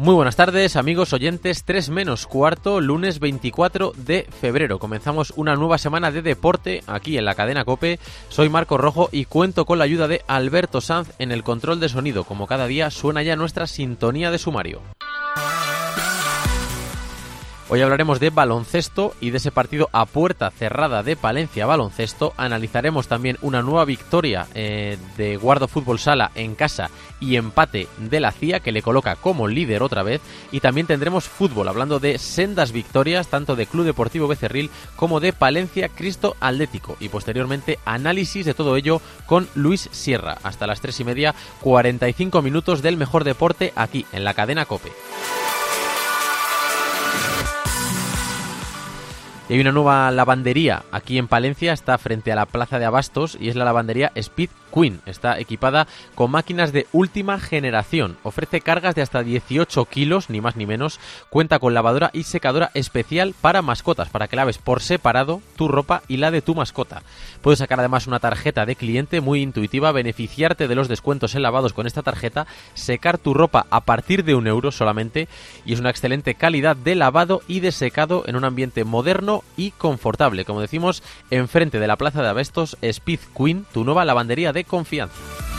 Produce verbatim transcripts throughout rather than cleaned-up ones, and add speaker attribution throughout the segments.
Speaker 1: Muy buenas tardes, amigos oyentes, tres menos cuarto, lunes veinticuatro de febrero. Comenzamos una nueva semana de deporte aquí en la cadena COPE. Soy Marcos Rojo y cuento con la ayuda de Alberto Sanz en el control de sonido. Como cada día suena ya nuestra sintonía de sumario. Hoy hablaremos de baloncesto y de ese partido a puerta cerrada de Palencia Baloncesto. Analizaremos también una nueva victoria eh, de Guardo Fútbol Sala en casa y empate de la C I A que le coloca como líder otra vez. Y también tendremos fútbol, hablando de sendas victorias tanto de Club Deportivo Becerril como de Palencia Cristo Atlético. Y posteriormente análisis de todo ello con Luis Sierra. Hasta las tres y media, cuarenta y cinco minutos del mejor deporte aquí en la cadena COPE. Y hay una nueva lavandería aquí en Palencia, está frente a la plaza de Abastos y es la lavandería Speed Queen. Está equipada con máquinas de última generación, ofrece cargas de hasta dieciocho kilos, ni más ni menos, cuenta con lavadora y secadora especial para mascotas, para que laves por separado tu ropa y la de tu mascota. Puedes sacar además una tarjeta de cliente muy intuitiva, beneficiarte de los descuentos en lavados con esta tarjeta, secar tu ropa a partir de un euro solamente y es una excelente calidad de lavado y de secado en un ambiente moderno y confortable. Como decimos, enfrente de la plaza de Abastos, Speed Queen, tu nueva lavandería de confianza.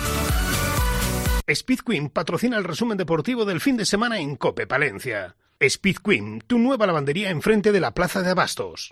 Speaker 2: Speed Queen patrocina el resumen deportivo del fin de semana en COPE Palencia. Speed Queen, tu nueva lavandería enfrente de la plaza de Abastos.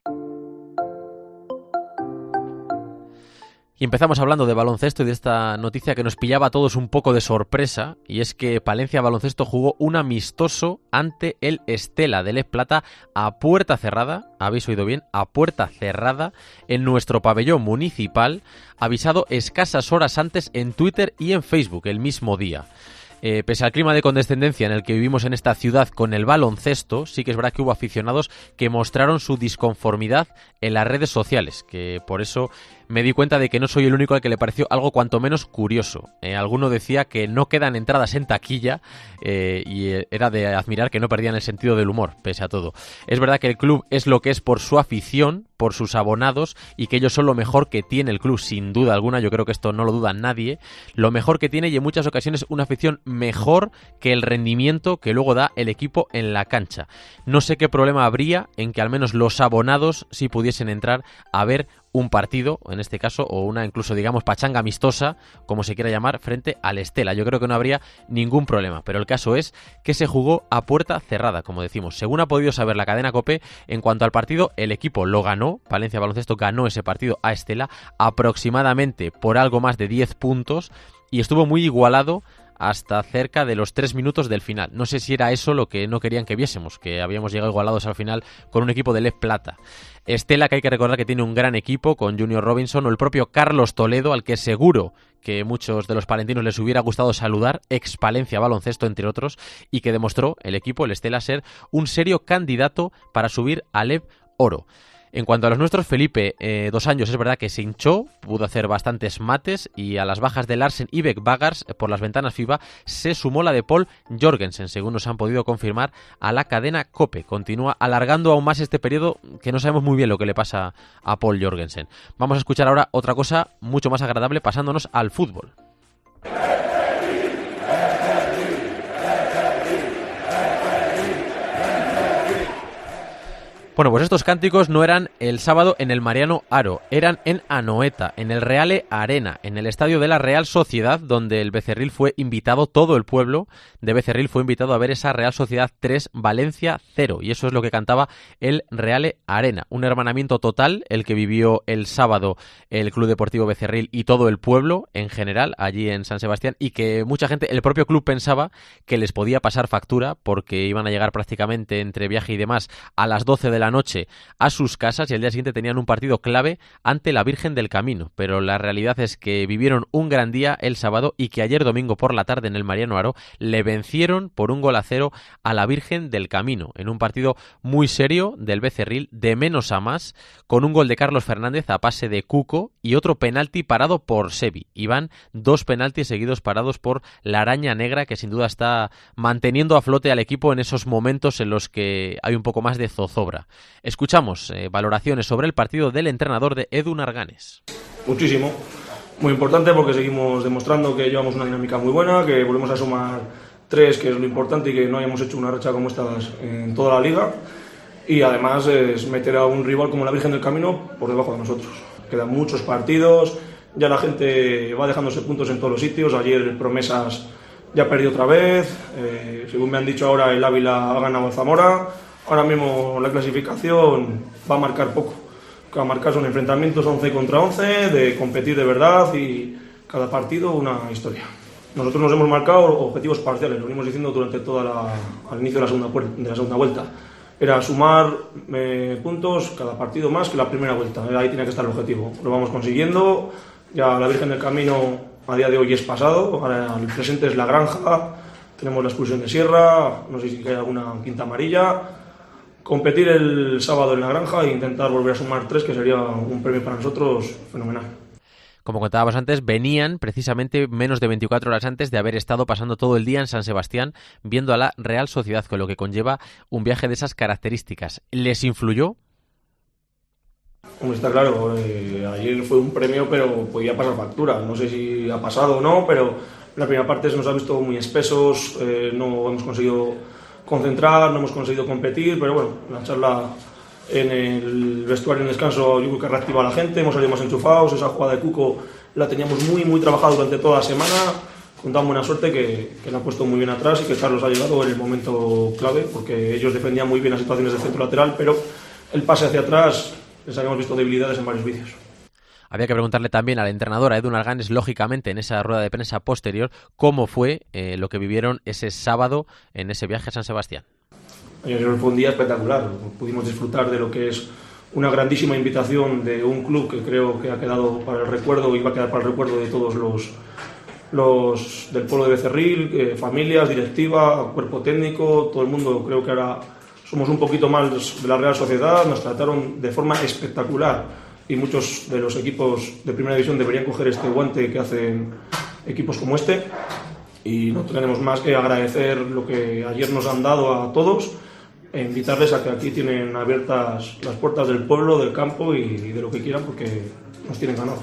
Speaker 1: Y empezamos hablando de baloncesto y de esta noticia que nos pillaba a todos un poco de sorpresa, y es que Palencia Baloncesto jugó un amistoso ante el Estela de Les Plata a puerta cerrada, habéis oído bien, a puerta cerrada en nuestro pabellón municipal, avisado escasas horas antes en Twitter y en Facebook el mismo día. Eh, pese al clima de condescendencia en el que vivimos en esta ciudad con el baloncesto, sí que es verdad que hubo aficionados que mostraron su disconformidad en las redes sociales, que por eso me di cuenta de que no soy el único al que le pareció algo cuanto menos curioso. Eh, alguno decía que no quedan entradas en taquilla eh, y era de admirar que no perdían el sentido del humor, pese a todo. Es verdad que el club es lo que es por su afición, por sus abonados, y que ellos son lo mejor que tiene el club, sin duda alguna. Yo creo que esto no lo duda nadie. Lo mejor que tiene, y en muchas ocasiones una afición mejor que el rendimiento que luego da el equipo en la cancha. No sé qué problema habría en que al menos los abonados sí pudiesen entrar a ver un partido, en este caso, o una incluso digamos pachanga amistosa, como se quiera llamar, frente al Estela. Yo creo que no habría ningún problema, pero el caso es que se jugó a puerta cerrada, como decimos. Según ha podido saber la cadena COPE, en cuanto al partido, el equipo lo ganó, Palencia Baloncesto ganó ese partido a Estela aproximadamente por algo más de diez puntos y estuvo muy igualado hasta cerca de los tres minutos del final. No sé si era eso lo que no querían que viésemos, que habíamos llegado igualados al final con un equipo de Les Plata. Estela, que hay que recordar que tiene un gran equipo con Junior Robinson o el propio Carlos Toledo, al que seguro que muchos de los palentinos les hubiera gustado saludar, ex Palencia Baloncesto entre otros, y que demostró el equipo, el Estela, ser un serio candidato para subir al E B Oro. En cuanto a los nuestros, Felipe, eh, dos años, es verdad que se hinchó, pudo hacer bastantes mates y a las bajas de Larsen y Beck-Bagars eh, por las ventanas FIBA se sumó la de Paul Jorgensen, según nos han podido confirmar a la cadena COPE. Continúa alargando aún más este periodo que no sabemos muy bien lo que le pasa a Paul Jorgensen. Vamos a escuchar ahora otra cosa mucho más agradable pasándonos al fútbol. Bueno, pues estos cánticos no eran el sábado en el Mariano Haro, eran en Anoeta, en el Reale Arena, en el estadio de la Real Sociedad, donde el Becerril fue invitado, todo el pueblo de Becerril fue invitado a ver esa Real Sociedad tres, Valencia cero, y eso es lo que cantaba el Reale Arena. Un hermanamiento total, el que vivió el sábado el Club Deportivo Becerril y todo el pueblo en general, allí en San Sebastián, y que mucha gente, el propio club pensaba que les podía pasar factura, porque iban a llegar prácticamente entre viaje y demás a las doce de la noche a sus casas y al día siguiente tenían un partido clave ante la Virgen del Camino, pero la realidad es que vivieron un gran día el sábado y que ayer domingo por la tarde en el Mariano Haro le vencieron por un gol a cero a la Virgen del Camino en un partido muy serio del Becerril, de menos a más, con un gol de Carlos Fernández a pase de Cuco y otro penalti parado por Sevi. Y van dos penaltis seguidos parados por la Araña Negra, que sin duda está manteniendo a flote al equipo en esos momentos en los que hay un poco más de zozobra. Escuchamos eh, valoraciones sobre el partido del entrenador de Edu Narganes.
Speaker 3: Muchísimo, muy importante porque seguimos demostrando que llevamos una dinámica muy buena, que volvemos a sumar tres, que es lo importante, y que no hayamos hecho una racha como estas en toda la liga. Y además es meter a un rival como la Virgen del Camino por debajo de nosotros. Quedan muchos partidos, ya la gente va dejándose puntos en todos los sitios. Ayer Promesas ya perdió otra vez, eh, según me han dicho ahora el Ávila ha ganado al Zamora. Ahora mismo la clasificación va a marcar poco, va a marcar son enfrentamientos once contra once, de competir de verdad y cada partido una historia. Nosotros nos hemos marcado objetivos parciales, lo venimos diciendo durante toda la, al inicio de la segunda, de la segunda vuelta. Era sumar eh, puntos cada partido más que la primera vuelta, ahí tenía que estar el objetivo. Lo vamos consiguiendo, ya la Virgen del Camino a día de hoy es pasado, ahora el presente es la Granja, tenemos la expulsión de Sierra, no sé si hay alguna quinta amarilla. Competir el sábado en la Granja e intentar volver a sumar tres, que sería un premio para nosotros fenomenal.
Speaker 1: Como contábamos antes, venían precisamente menos de veinticuatro horas antes de haber estado pasando todo el día en San Sebastián viendo a la Real Sociedad, con lo que conlleva un viaje de esas características. ¿Les influyó?
Speaker 3: Hombre, está claro, eh, ayer fue un premio, pero podía pasar factura. No sé si ha pasado o no, pero la primera parte se nos ha visto muy espesos, eh, no hemos conseguido concentrar, no hemos conseguido competir, pero bueno, la charla en el vestuario en descanso yo creo que reactiva a la gente, hemos salido más enchufados, esa jugada de Cuco la teníamos muy muy trabajada durante toda la semana, con tan buena suerte que, que la ha puesto muy bien atrás y que Carlos ha llegado en el momento clave, porque ellos defendían muy bien las situaciones de centro lateral, pero el pase hacia atrás les habíamos visto debilidades en varios vídeos.
Speaker 1: Había que preguntarle también al entrenador, a Edu Narganes, lógicamente, en esa rueda de prensa posterior, cómo fue eh, lo que vivieron ese sábado en ese viaje a San Sebastián.
Speaker 3: Ayer fue un día espectacular, pudimos disfrutar de lo que es una grandísima invitación de un club que creo que ha quedado para el recuerdo y va a quedar para el recuerdo de todos los, los del pueblo de Becerril, eh, familias, directiva, cuerpo técnico, todo el mundo. Creo que ahora somos un poquito más de la Real Sociedad, nos trataron de forma espectacular y muchos de los equipos de primera división deberían coger este guante que hacen equipos como este, y no tenemos más que agradecer lo que ayer nos han dado a todos e invitarles a que aquí tienen abiertas las puertas del pueblo, del campo y de lo que quieran, porque nos tienen ganados.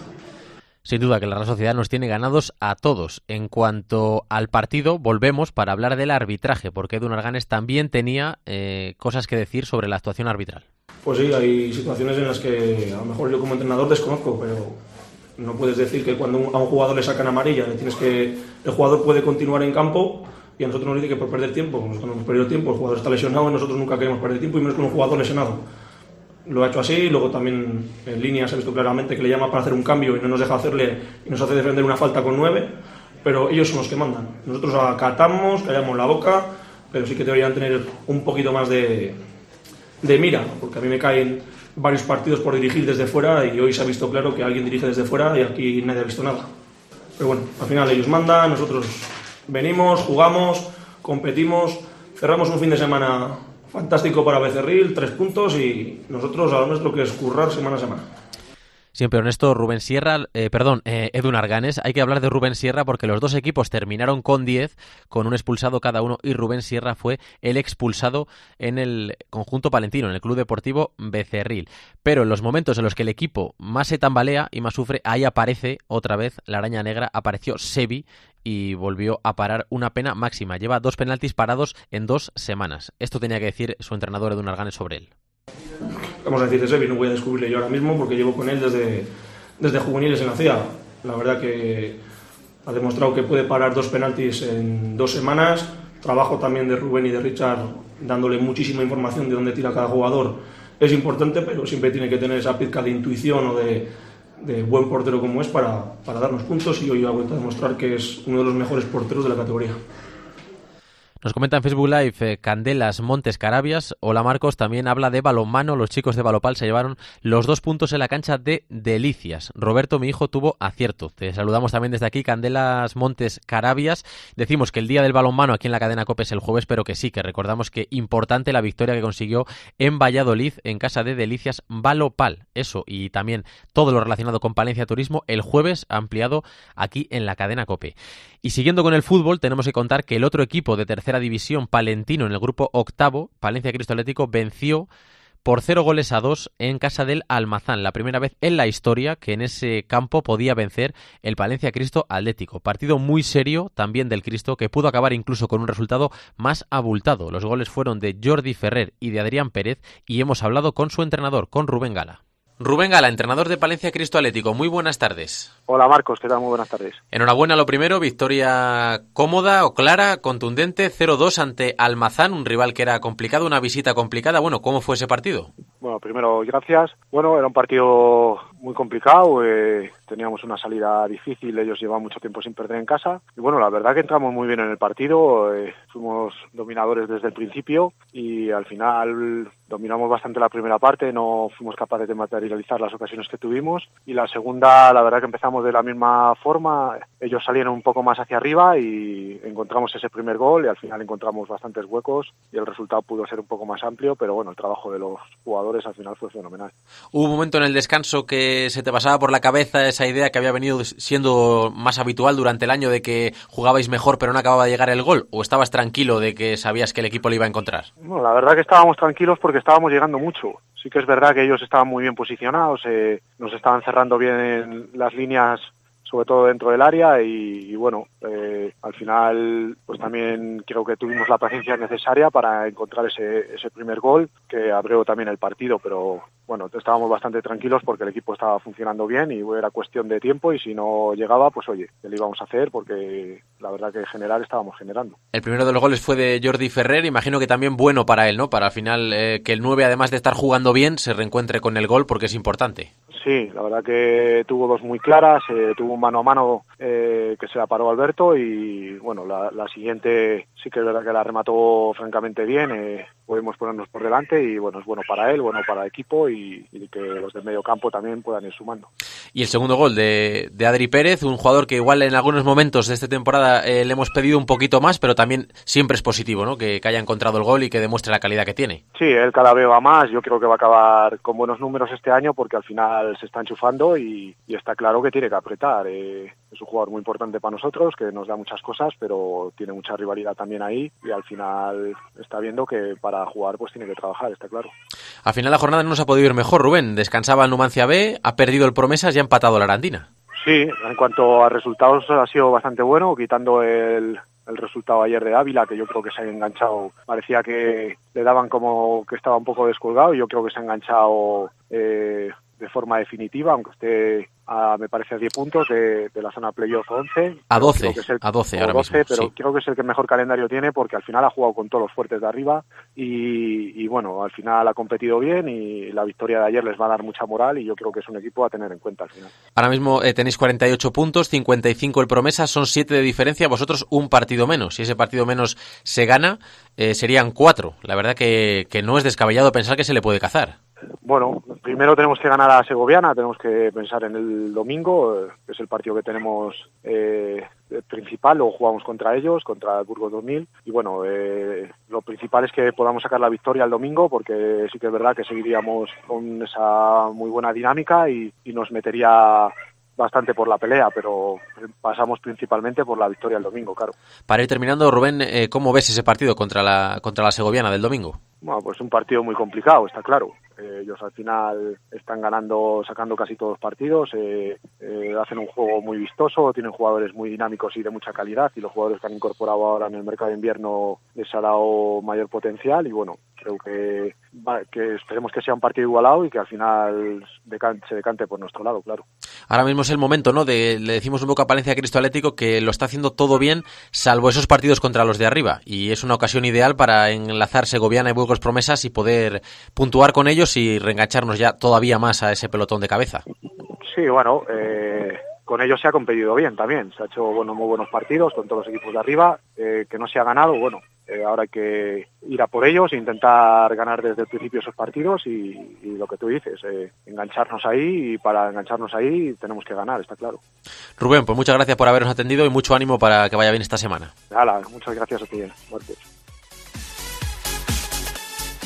Speaker 1: Sin duda que la Real Sociedad nos tiene ganados a todos. En cuanto al partido, volvemos para hablar del arbitraje, porque Edu Narganes también tenía eh, cosas que decir sobre la actuación arbitral.
Speaker 3: Pues sí, hay situaciones en las que a lo mejor yo como entrenador desconozco, pero no puedes decir que cuando a un jugador le sacan amarilla, le tienes que el jugador puede continuar en campo y a nosotros nos dice que por perder tiempo, nosotros no hemos perdido tiempo, el jugador está lesionado y nosotros nunca queremos perder tiempo, y menos con un jugador lesionado. Lo ha hecho así, y luego también en línea se ha visto claramente que le llama para hacer un cambio y no nos deja hacerle y nos hace defender una falta con nueve, pero ellos son los que mandan. Nosotros acatamos, callamos la boca, pero sí que deberían tener un poquito más de, de mira, porque a mí me caen varios partidos por dirigir desde fuera y hoy se ha visto claro que alguien dirige desde fuera y aquí nadie ha visto nada. Pero bueno, al final ellos mandan, nosotros venimos, jugamos, competimos, cerramos un fin de semana fantástico para Becerril, tres puntos, y nosotros a lo nuestro que es currar semana a semana.
Speaker 1: Siempre honesto, Rubén Sierra, eh, perdón, eh, Edu Narganes. Hay que hablar de Rubén Sierra porque los dos equipos terminaron con diez, con un expulsado cada uno, y Rubén Sierra fue el expulsado en el conjunto palentino, en el Club Deportivo Becerril. Pero en los momentos en los que el equipo más se tambalea y más sufre, ahí aparece otra vez la araña negra, apareció Sevi y volvió a parar una pena máxima. Lleva dos penaltis parados en dos semanas. Esto tenía que decir su entrenador Edu Narganes sobre él.
Speaker 3: Vamos a decir de Sevi, no voy a descubrirle yo ahora mismo porque llevo con él desde, desde juveniles en la C I A. La verdad que ha demostrado que puede parar dos penaltis en dos semanas. Trabajo también de Rubén y de Richard dándole muchísima información de dónde tira cada jugador. Es importante, pero siempre tiene que tener esa pizca de intuición o de, de buen portero como es para, para darnos puntos, y hoy ha vuelto a demostrar que es uno de los mejores porteros de la categoría.
Speaker 1: Nos comenta en Facebook Live eh, Candelas Montes Carabias. Hola Marcos, también habla de balonmano. Los chicos de Balopal se llevaron los dos puntos en la cancha de Delicias. Roberto, mi hijo, tuvo acierto. Te saludamos también desde aquí, Candelas Montes Carabias. Decimos que el día del balonmano aquí en la cadena COPE es el jueves, pero que sí, que recordamos que importante la victoria que consiguió en Valladolid en casa de Delicias Balopal. Eso, y también todo lo relacionado con Palencia Turismo el jueves ampliado aquí en la cadena COPE. Y siguiendo con el fútbol, tenemos que contar que el otro equipo de tercera división palentino en el grupo octavo, Palencia Cristo Atlético, venció por cero goles a dos en casa del Almazán, la primera vez en la historia que en ese campo podía vencer el Palencia Cristo Atlético. Partido muy serio también del Cristo, que pudo acabar incluso con un resultado más abultado. Los goles fueron de Jordi Ferrer y de Adrián Pérez, y hemos hablado con su entrenador, con Rubén Gala. Rubén Gala, entrenador de Palencia Cristo Atlético, muy buenas tardes.
Speaker 4: Hola Marcos, ¿qué tal? Muy buenas tardes.
Speaker 1: Enhorabuena lo primero, victoria cómoda o clara, contundente, cero dos ante Almazán, un rival que era complicado, una visita complicada. Bueno, ¿cómo fue ese partido?
Speaker 4: Bueno, primero, gracias. Bueno, era un partido muy complicado, eh, teníamos una salida difícil, ellos llevaban mucho tiempo sin perder en casa. Y bueno, la verdad que entramos muy bien en el partido, eh, fuimos dominadores desde el principio y al final dominamos bastante la primera parte, no fuimos capaces de materializar las ocasiones que tuvimos, y la segunda, la verdad que empezamos de la misma forma, ellos salieron un poco más hacia arriba y encontramos ese primer gol y al final encontramos bastantes huecos y el resultado pudo ser un poco más amplio, pero bueno, el trabajo de los jugadores al final fue fenomenal.
Speaker 1: ¿Hubo un momento en el descanso que se te pasaba por la cabeza esa idea que había venido siendo más habitual durante el año de que jugabais mejor pero no acababa de llegar el gol, o estabas tranquilo de que sabías que el equipo le iba a encontrar?
Speaker 4: Bueno, la verdad que estábamos tranquilos porque estábamos llegando mucho. Sí que es verdad que ellos estaban muy bien posicionados, eh, nos estaban cerrando bien las líneas, sobre todo dentro del área, y, y bueno, eh, al final pues también creo que tuvimos la paciencia necesaria para encontrar ese, ese primer gol que abrió también el partido, pero bueno, estábamos bastante tranquilos porque el equipo estaba funcionando bien y era cuestión de tiempo, y si no llegaba, pues oye, ¿qué le íbamos a hacer? Porque la verdad que generar estábamos generando.
Speaker 1: El primero de los goles fue de Jordi Ferrer, imagino que también bueno para él, ¿no? Para al final eh, que el nueve, además de estar jugando bien, se reencuentre con el gol, porque es importante.
Speaker 4: Sí, la verdad que tuvo dos muy claras, eh, tuvo un mano a mano eh, que se la paró Alberto, y bueno, la, la siguiente sí que es verdad que la remató francamente bien, eh, podemos ponernos por delante y bueno, es bueno para él, bueno para el equipo, y, y que los del medio campo también puedan ir sumando.
Speaker 1: Y el segundo gol de, de Adri Pérez, un jugador que igual en algunos momentos de esta temporada eh, le hemos pedido un poquito más, pero también siempre es positivo, ¿no? Que, que haya encontrado el gol y que demuestre la calidad que tiene.
Speaker 4: Sí, él cada vez va más, yo creo que va a acabar con buenos números este año porque al final se está enchufando y, y está claro que tiene que apretar. Eh, es un jugador muy importante para nosotros, que nos da muchas cosas, pero tiene mucha rivalidad también ahí, y al final está viendo que para jugar pues tiene que trabajar, está claro.
Speaker 1: Al final la jornada no nos ha podido ir mejor, Rubén. Descansaba el Numancia B, ha perdido el Promesas y ha empatado la Arandina.
Speaker 4: Sí, en cuanto a resultados ha sido bastante bueno, quitando el, el resultado ayer de Ávila, que yo creo que se ha enganchado, parecía que le daban como que estaba un poco descolgado, y yo creo que se ha enganchado eh, de forma definitiva, aunque esté a, me parece a diez puntos de, de la zona playoff once.
Speaker 1: A doce,
Speaker 4: que es el,
Speaker 1: a doce ahora
Speaker 4: doce,
Speaker 1: mismo.
Speaker 4: Pero
Speaker 1: sí.
Speaker 4: Creo que es el que mejor calendario tiene porque al final ha jugado con todos los fuertes de arriba y, y bueno, al final ha competido bien y la victoria de ayer les va a dar mucha moral y yo creo que es un equipo a tener en cuenta al final.
Speaker 1: Ahora mismo eh, tenéis cuarenta y ocho puntos, cincuenta y cinco el Promesa, son siete de diferencia, vosotros un partido menos. Si ese partido menos se gana, eh, serían cuatro. La verdad que, que no es descabellado pensar que se le puede cazar.
Speaker 4: Bueno, primero tenemos que ganar a Segoviana, tenemos que pensar en el domingo, que es el partido que tenemos eh, principal, luego jugamos contra ellos, contra el Burgos dos mil, y bueno, eh, lo principal es que podamos sacar la victoria el domingo, porque sí que es verdad que seguiríamos con esa muy buena dinámica y, y nos metería bastante por la pelea, pero pasamos principalmente por la victoria el domingo, claro.
Speaker 1: Para ir terminando, Rubén, eh, ¿cómo ves ese partido contra la contra la Segoviana del domingo?
Speaker 4: Bueno, pues un partido muy complicado, está claro. Eh, ellos al final están ganando, sacando casi todos los partidos, eh, eh, hacen un juego muy vistoso, tienen jugadores muy dinámicos y de mucha calidad, y los jugadores que han incorporado ahora en el mercado de invierno les ha dado mayor potencial, y bueno, creo que, que esperemos que sea un partido igualado y que al final decan- se decante por nuestro lado, claro.
Speaker 1: Ahora mismo es el momento, ¿no? De, le decimos un poco a Palencia Cristo Atlético que lo está haciendo todo bien, salvo esos partidos contra los de arriba, y es una ocasión ideal para enlazar Segoviana y Burgos Promesas y poder puntuar con ellos y reengancharnos ya todavía más a ese pelotón de cabeza.
Speaker 4: Sí, bueno, eh, con ellos se ha competido bien también, se ha hecho bueno, muy buenos partidos con todos los equipos de arriba, eh, que no se ha ganado, bueno, eh, ahora hay que ir a por ellos e intentar ganar desde el principio esos partidos y, y lo que tú dices, eh, engancharnos ahí, y para engancharnos ahí tenemos que ganar, está claro.
Speaker 1: Rubén, pues muchas gracias por habernos atendido y mucho ánimo para que vaya bien esta semana.
Speaker 4: Hala, muchas gracias a ti, Marcos.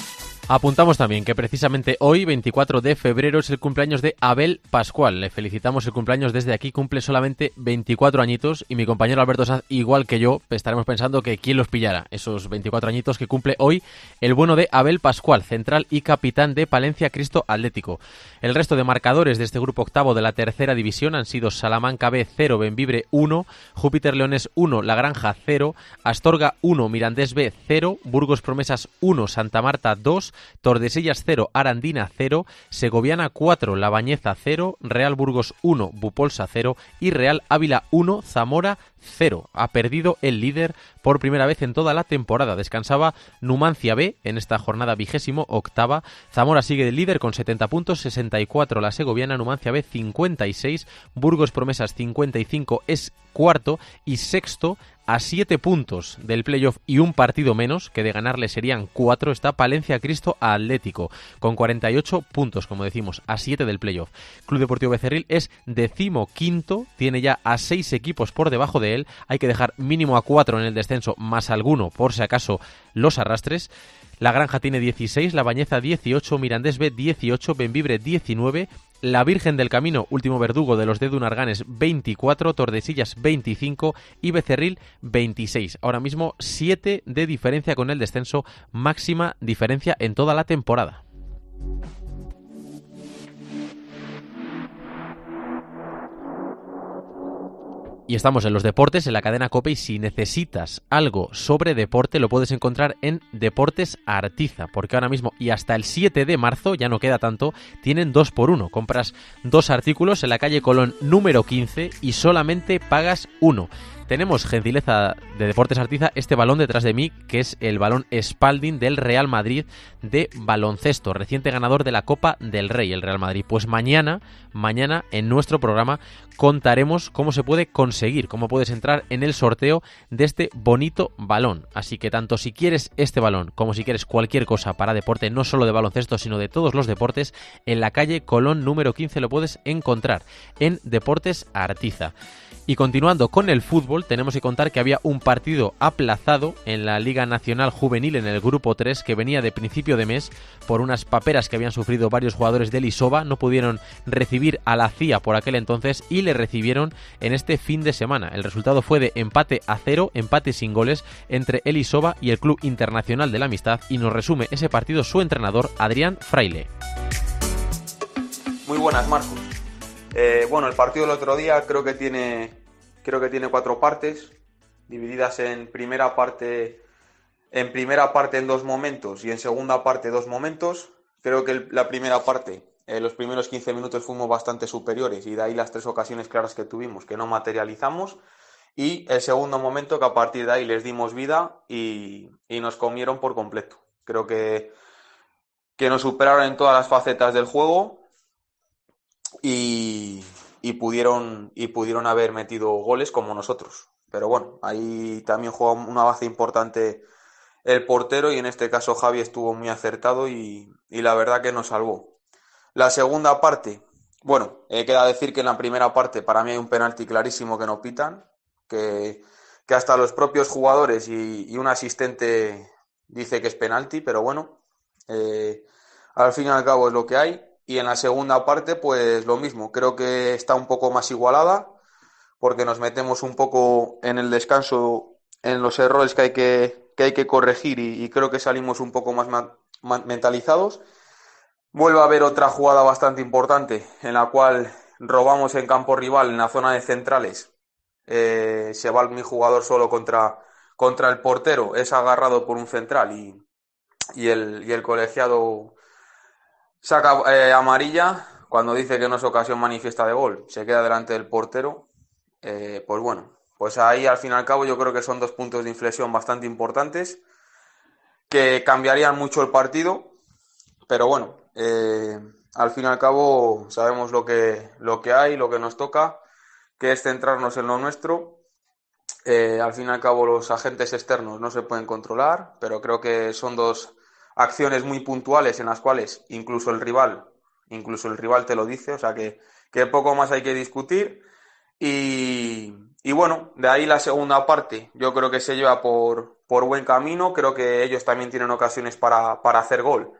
Speaker 1: Apuntamos también que precisamente hoy, veinticuatro de febrero, es el cumpleaños de Abel Pascual. Le felicitamos el cumpleaños desde aquí, cumple solamente veinticuatro añitos y mi compañero Alberto Sanz, igual que yo, estaremos pensando que quién los pillara, esos veinticuatro añitos que cumple hoy el bueno de Abel Pascual, central y capitán de Palencia Cristo Atlético. El resto de marcadores de este grupo octavo de la tercera división han sido Salamanca B cero, Bembibre uno, Júpiter Leones uno, La Granja cero, Astorga uno, Mirandés B cero, Burgos Promesas uno, Santa Marta dos, Tordesillas cero, Arandina cero, Segoviana cuatro, La Bañeza cero, Real Burgos uno, Bupolsa cero y Real Ávila uno, Zamora cero. Ha perdido el líder por primera vez en toda la temporada. Descansaba Numancia B en esta jornada vigésimo octava. Zamora sigue de líder con setenta puntos, sesenta y cuatro la Segoviana, Numancia B cincuenta y seis, Burgos Promesas cincuenta y cinco es cuarto y sexto a siete puntos del playoff y un partido menos, que de ganarle serían cuatro, está Palencia Cristo Atlético, con cuarenta y ocho puntos, como decimos, a siete del playoff. Club Deportivo Becerril es decimoquinto, tiene ya a seis equipos por debajo de él, hay que dejar mínimo a cuatro en el descenso, más alguno, por si acaso los arrastres. La Granja tiene dieciséis, La Bañeza dieciocho, Mirandés B dieciocho, Bembibre diecinueve, La Virgen del Camino, último verdugo de los de Dunarganes, veinticuatro, Tordesillas veinticinco y Becerril veintiséis. Ahora mismo siete de diferencia con el descenso, máxima diferencia en toda la temporada. Y estamos en los deportes, en la cadena COPE, y si necesitas algo sobre deporte lo puedes encontrar en Deportes Artiza, porque ahora mismo y hasta el siete de marzo, ya no queda tanto, tienen dos por uno. Compras dos artículos en la calle Colón número quince y solamente pagas uno. Tenemos, gentileza de Deportes Artiza, este balón detrás de mí, que es el balón Spalding del Real Madrid de baloncesto, reciente ganador de la Copa del Rey, el Real Madrid. Pues mañana, mañana en nuestro programa contaremos cómo se puede conseguir, cómo puedes entrar en el sorteo de este bonito balón. Así que tanto si quieres este balón como si quieres cualquier cosa para deporte, no solo de baloncesto, sino de todos los deportes, en la calle Colón número quince lo puedes encontrar en Deportes Artiza. Y continuando con el fútbol, tenemos que contar que había un partido aplazado en la Liga Nacional Juvenil en el Grupo tres que venía de principio de mes por unas paperas que habían sufrido varios jugadores del Isova. No pudieron recibir a la C I A por aquel entonces y le recibieron en este fin de semana. El resultado fue de empate a cero, empate sin goles entre el Isova y el Club Internacional de la Amistad, y nos resume ese partido su entrenador Adrián Fraile.
Speaker 5: Muy buenas, Marcos. Eh, bueno, el partido del otro día creo que tiene creo que tiene cuatro partes, divididas en primera parte en primera parte en dos momentos y en segunda parte dos momentos. Creo que el, la primera parte, eh, los primeros quince minutos fuimos bastante superiores y de ahí las tres ocasiones claras que tuvimos que no materializamos, y el segundo momento que a partir de ahí les dimos vida y, y nos comieron por completo. Creo que, que nos superaron en todas las facetas del juego. Y, y pudieron y pudieron haber metido goles como nosotros, pero bueno, ahí también juega una base importante el portero, y en este caso Javi estuvo muy acertado y, y la verdad que nos salvó. La segunda parte, bueno, eh, queda decir que en la primera parte para mí hay un penalti clarísimo que no pitan, que, que hasta los propios jugadores y, y un asistente dice que es penalti, pero bueno, eh, al fin y al cabo es lo que hay. Y en la segunda parte, pues lo mismo. Creo que está un poco más igualada, porque nos metemos un poco en el descanso en los errores que hay que, que, hay que corregir y, y creo que salimos un poco más ma- ma- mentalizados. Vuelve a haber otra jugada bastante importante en la cual robamos en campo rival, en la zona de centrales. Eh, se va mi jugador solo contra, contra el portero, es agarrado por un central y, y, el, y el colegiado saca eh, amarilla cuando dice que no es ocasión manifiesta de gol, se queda delante del portero. Eh, pues bueno, pues ahí al fin y al cabo yo creo que son dos puntos de inflexión bastante importantes que cambiarían mucho el partido, pero bueno, eh, al fin y al cabo sabemos lo que, lo que hay, lo que nos toca, que es centrarnos en lo nuestro. Eh, al fin y al cabo los agentes externos no se pueden controlar, pero creo que son dos acciones muy puntuales en las cuales incluso el rival, incluso el rival te lo dice, o sea que, que poco más hay que discutir. Y, y bueno, de ahí la segunda parte yo creo que se lleva por, por buen camino. Creo que ellos también tienen ocasiones para, para hacer gol,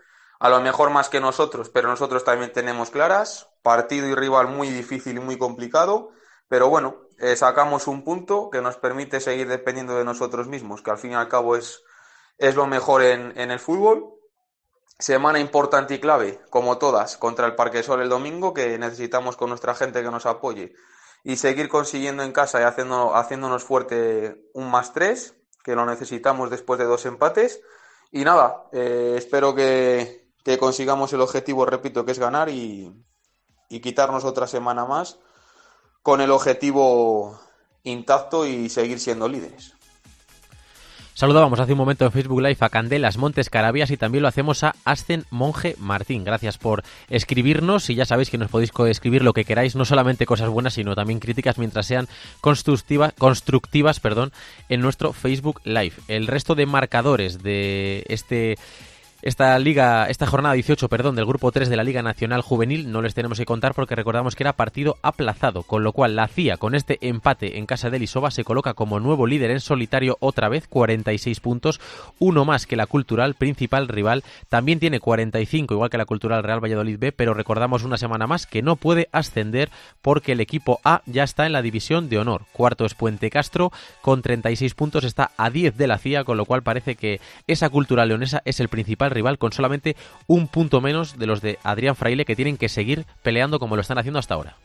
Speaker 5: a lo mejor más que nosotros, pero nosotros también tenemos claras. Partido y rival muy difícil y muy complicado, pero bueno, eh, sacamos un punto que nos permite seguir dependiendo de nosotros mismos, que al fin y al cabo es, es lo mejor en, en el fútbol. Semana importante y clave, como todas, contra el Parquesol el domingo, que necesitamos con nuestra gente que nos apoye y seguir consiguiendo en casa y haciendo, haciéndonos fuerte un más tres, que lo necesitamos después de dos empates. Y nada, eh, espero que, que consigamos el objetivo, repito, que es ganar y, y quitarnos otra semana más con el objetivo intacto y seguir siendo líderes.
Speaker 1: Saludábamos hace un momento en Facebook Live a Candelas Montes Carabias y también lo hacemos a Ascen Monje Martín. Gracias por escribirnos y ya sabéis que nos podéis escribir lo que queráis, no solamente cosas buenas, sino también críticas mientras sean constructivas, constructivas perdón, en nuestro Facebook Live. El resto de marcadores de este... Esta liga, esta jornada dieciocho, perdón, del grupo tres de la Liga Nacional Juvenil no les tenemos que contar porque recordamos que era partido aplazado, con lo cual la C I A con este empate en casa del Isoba se coloca como nuevo líder en solitario otra vez, cuarenta y seis puntos, uno más que la Cultural, principal rival, también tiene cuarenta y cinco, igual que la Cultural Real Valladolid B, pero recordamos una semana más que no puede ascender porque el equipo A ya está en la división de honor. Cuarto es Puente Castro, con treinta y seis puntos, está a diez de la C I A, con lo cual parece que esa Cultural leonesa es el principal rival con solamente un punto menos de los de Adrián Fraile, que tienen que seguir peleando como lo están haciendo hasta ahora.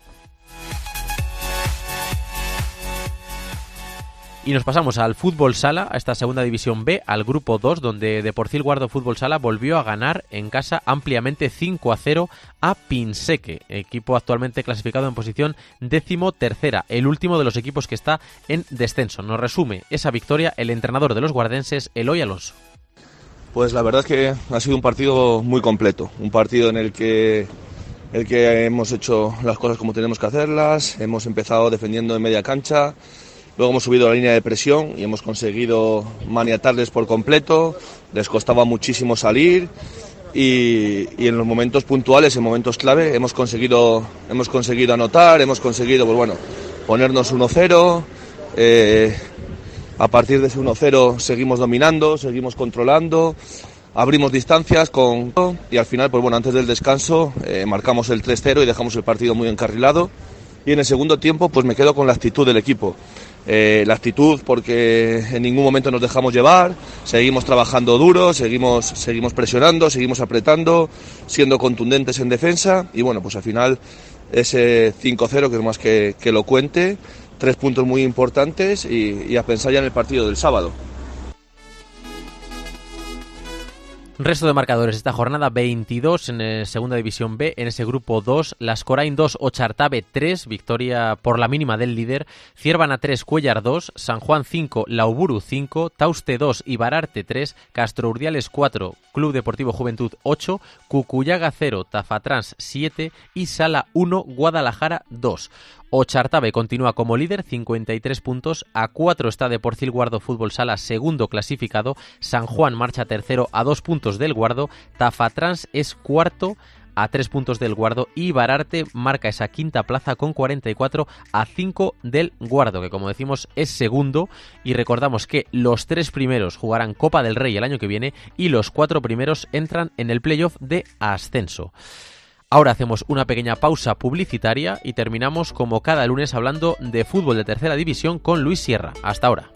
Speaker 1: Y nos pasamos al fútbol sala, a esta segunda división B, al grupo dos, donde Deporcil Guardo Fútbol Sala volvió a ganar en casa ampliamente cinco a cero a Pinseque, equipo actualmente clasificado en posición décimo tercera, el último de los equipos que está en descenso. Nos resume esa victoria el entrenador de los guardenses, Eloy Alonso.
Speaker 6: Pues la verdad es que ha sido un partido muy completo, un partido en el que, el que hemos hecho las cosas como tenemos que hacerlas, hemos empezado defendiendo en media cancha, luego hemos subido la línea de presión y hemos conseguido maniatarles por completo, les costaba muchísimo salir y, y en los momentos puntuales, en momentos clave, hemos conseguido, hemos conseguido anotar, hemos conseguido pues bueno, ponernos uno cero. Eh, A partir de ese uno cero seguimos dominando, seguimos controlando, abrimos distancias con y al final, pues bueno, antes del descanso eh, marcamos el tres cero y dejamos el partido muy encarrilado. Y en el segundo tiempo, pues me quedo con la actitud del equipo. Eh, la actitud porque en ningún momento nos dejamos llevar, seguimos trabajando duro, seguimos, seguimos presionando, seguimos apretando, siendo contundentes en defensa y bueno, pues al final ese cinco cero que es más que, que elocuente. Tres puntos muy importantes y, y a pensar ya en el partido del sábado.
Speaker 1: Resto de marcadores esta jornada, veintidós en la segunda división B, en ese grupo dos, Lascorain dos, Ochartabe tres, victoria por la mínima del líder, Ciervana tres, Cuellar dos, San Juan cinco, Lauburu cinco, Tauste dos, Ibararte tres, Castro Urdiales cuatro, Club Deportivo Juventud ocho, Cucuyaga cero, Tafatrans siete y Sala uno, Guadalajara dos. Ochartabe continúa como líder, cincuenta y tres puntos, a cuatro está Deporcil Guardo Fútbol Sala, segundo clasificado, San Juan marcha tercero a dos puntos del Guardo, Tafatrans es cuarto a tres puntos del Guardo y Bararte marca esa quinta plaza con cuarenta y cuatro a cinco del Guardo, que como decimos es segundo, y recordamos que los tres primeros jugarán Copa del Rey el año que viene y los cuatro primeros entran en el playoff de ascenso. Ahora hacemos una pequeña pausa publicitaria y terminamos como cada lunes hablando de fútbol de tercera división con Luis Sierra. Hasta ahora.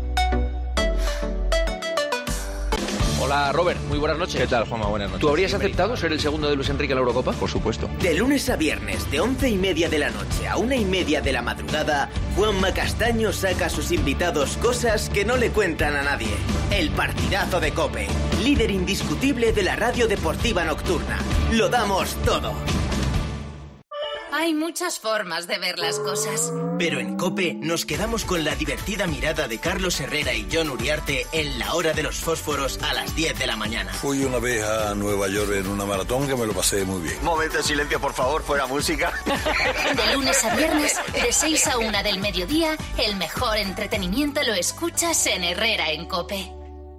Speaker 7: Hola Robert, muy buenas noches.
Speaker 8: ¿Qué tal, Juanma? Buenas noches.
Speaker 7: ¿Tú habrías aceptado ser el segundo de Luis Enrique en la Eurocopa?
Speaker 8: Por supuesto.
Speaker 9: De lunes a viernes, de once y media de la noche a una y media de la madrugada, Juanma Castaño saca a sus invitados cosas que no le cuentan a nadie. El partidazo de COPE, líder indiscutible de la radio deportiva nocturna. Lo damos todo.
Speaker 10: Hay muchas formas de ver las cosas.
Speaker 9: Pero en COPE nos quedamos con la divertida mirada de Carlos Herrera y John Uriarte en la hora de los fósforos a las diez de la mañana.
Speaker 11: Fui una vez a Nueva York en una maratón que me lo pasé muy bien.
Speaker 12: Momento de silencio, por favor, fuera música.
Speaker 10: De lunes a viernes, de seis a una del mediodía, el mejor entretenimiento lo escuchas en Herrera en COPE.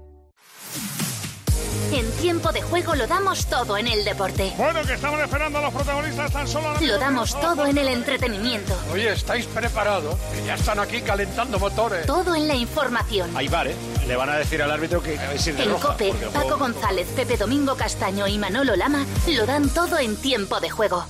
Speaker 10: En tiempo de juego lo damos todo en el deporte.
Speaker 13: Bueno, que estamos esperando a los protagonistas tan solo...
Speaker 10: Lo damos todo en el entretenimiento.
Speaker 13: Oye, ¿estáis preparados? Que ya están aquí calentando motores.
Speaker 10: Todo en la información.
Speaker 13: Hay bar, ¿eh?
Speaker 8: le van a decir al árbitro que a ver si de
Speaker 10: En
Speaker 8: roja.
Speaker 10: COPE,
Speaker 8: porque el
Speaker 10: Paco
Speaker 8: juego-
Speaker 10: González, Pepe Domingo Castaño y Manolo Lama lo dan todo en tiempo de juego.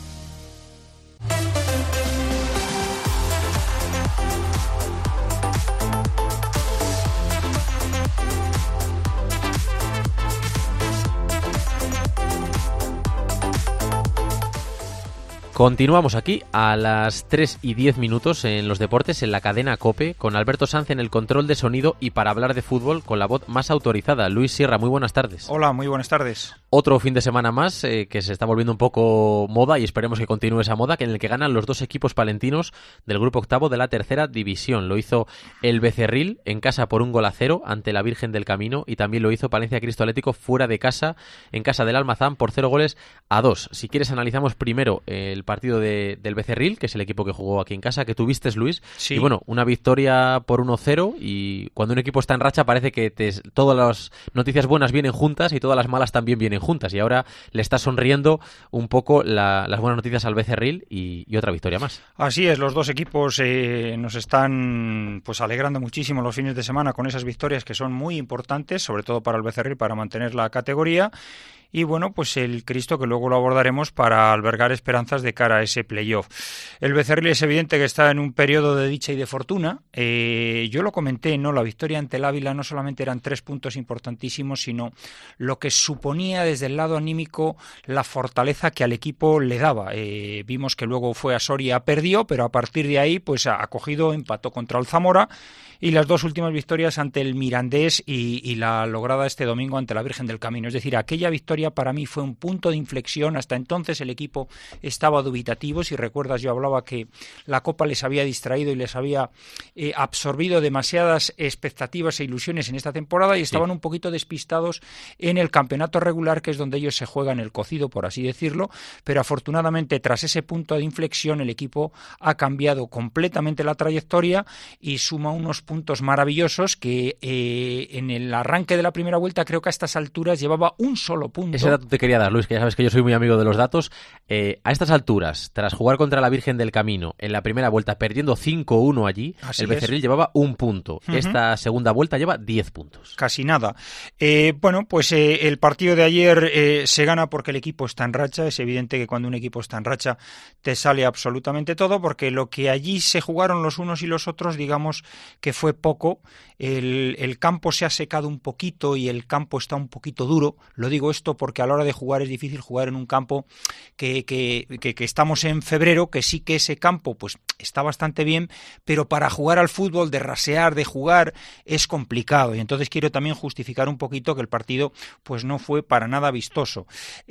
Speaker 1: Continuamos aquí a las tres y diez minutos en los deportes en la cadena COPE con Alberto Sanz en el control de sonido y para hablar de fútbol con la voz más autorizada. Luis Sierra, muy buenas tardes.
Speaker 14: Hola, muy buenas tardes.
Speaker 1: Otro fin de semana más eh, que se está volviendo un poco moda y esperemos que continúe esa moda, que en el que ganan los dos equipos palentinos del grupo octavo de la tercera división. Lo hizo el Becerril en casa por un gol a cero ante la Virgen del Camino y también lo hizo Palencia Cristo Atlético fuera de casa en casa del Almazán por cero goles a dos. Si quieres analizamos primero el partido de, del Becerril, que es el equipo que jugó aquí en casa, que tuviste, Luis.
Speaker 14: Sí.
Speaker 1: Y bueno, una victoria por uno cero y cuando un equipo está en racha parece que te, todas las noticias buenas vienen juntas y todas las malas también vienen juntas y ahora le está sonriendo un poco la, las buenas noticias al Becerril y, y otra victoria más.
Speaker 14: Así es, los dos equipos eh, nos están pues alegrando muchísimo los fines de semana con esas victorias que son muy importantes, sobre todo para el Becerril para mantener la categoría. Y bueno, pues el Cristo, que luego lo abordaremos para albergar esperanzas de cara a ese playoff. El Becerril es evidente que está en un periodo de dicha y de fortuna. Eh, yo lo comenté, ¿no? La victoria ante el Ávila no solamente eran tres puntos importantísimos, sino lo que suponía desde el lado anímico la fortaleza que al equipo le daba. Eh, vimos que luego fue a Soria, perdió, pero a partir de ahí pues ha cogido, empató contra el Zamora y las dos últimas victorias ante el Mirandés y, y la lograda este domingo ante la Virgen del Camino. Es decir, aquella victoria para mí fue un punto de inflexión. Hasta entonces el equipo estaba dubitativo. Si recuerdas, yo hablaba que la Copa les había distraído y les había eh, absorbido demasiadas expectativas e ilusiones en esta temporada y estaban sí. un poquito despistados en el campeonato regular, que es donde ellos se juegan el cocido, por así decirlo. Pero afortunadamente, tras ese punto de inflexión, el equipo ha cambiado completamente la trayectoria y suma unos puntos maravillosos que eh, en el arranque de la primera vuelta creo que a estas alturas llevaba un solo punto.
Speaker 1: Ese dato te quería dar, Luis, que ya sabes que yo soy muy amigo de los datos. Eh, a estas alturas, tras jugar contra la Virgen del Camino en la primera vuelta, perdiendo cinco uno allí, Así el Becerril es. llevaba un punto. Uh-huh. Esta segunda vuelta lleva diez puntos.
Speaker 14: Casi nada. Eh, bueno, pues eh, el partido de ayer eh, se gana porque el equipo está en racha. Es evidente que cuando un equipo está en racha te sale absolutamente todo, porque lo que allí se jugaron los unos y los otros, digamos que fue poco. El, el campo se ha secado un poquito y el campo está un poquito duro. Lo digo esto porque a la hora de jugar es difícil jugar en un campo que, que, que, que estamos en febrero, que sí que ese campo pues está bastante bien, pero para jugar al fútbol, de rasear, de jugar, es complicado. Y entonces quiero también justificar un poquito que el partido pues no fue para nada vistoso.